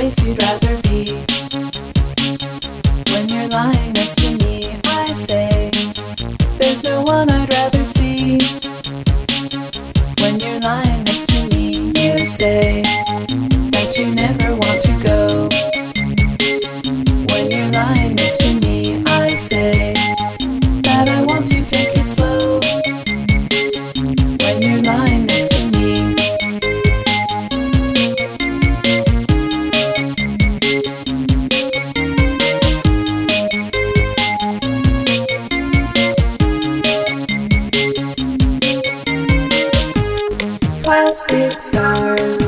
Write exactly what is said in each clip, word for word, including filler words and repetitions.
place you'd rather be. When you're lying next to me, I say, there's no one I'd rather see. When you're lying next to me, you say that you never want to go. When you're lying next to me, I say that I want to take it slow. When you're lying next to me, plastic stars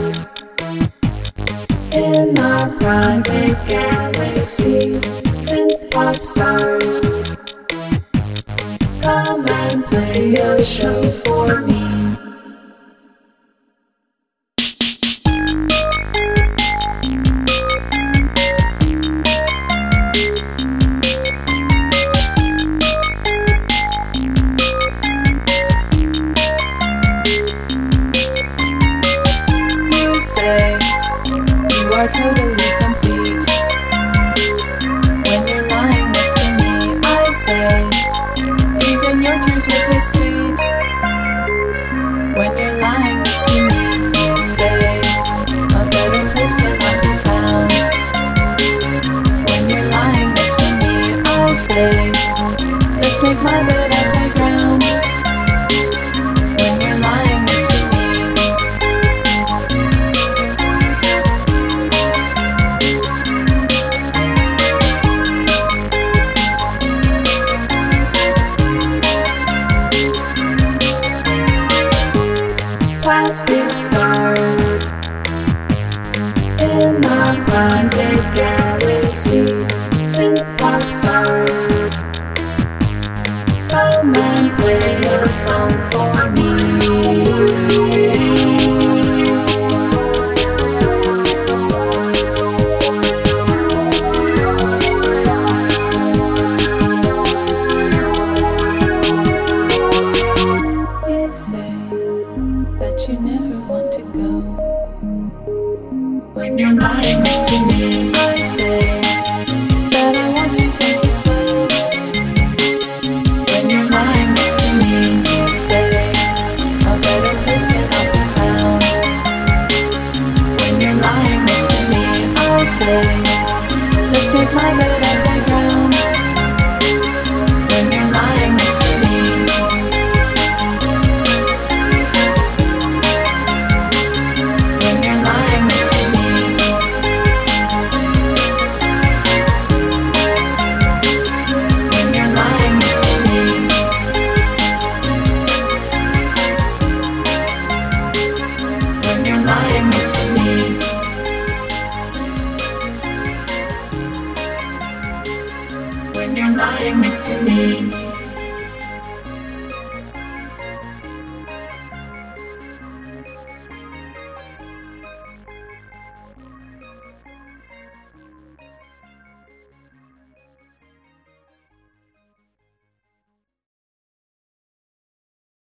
in our private galaxy, synth pop stars, come and play a show for me. You say you are totally complete. When you're lying next to me, I say even your tears will taste sweet. When you're lying next to me, you say a better place cannot be found. When you're lying next to me, I say let's make my bed our playground. When you're lying next to me, plastic stars in our private galaxy, synth pop stars, come and play a song for me. You say that you never want to go. When you're lying next to me, I say that I want to take it slow. When you're lying next to me, you say a better place cannot be found. When you're lying next to me, I say let's make my bed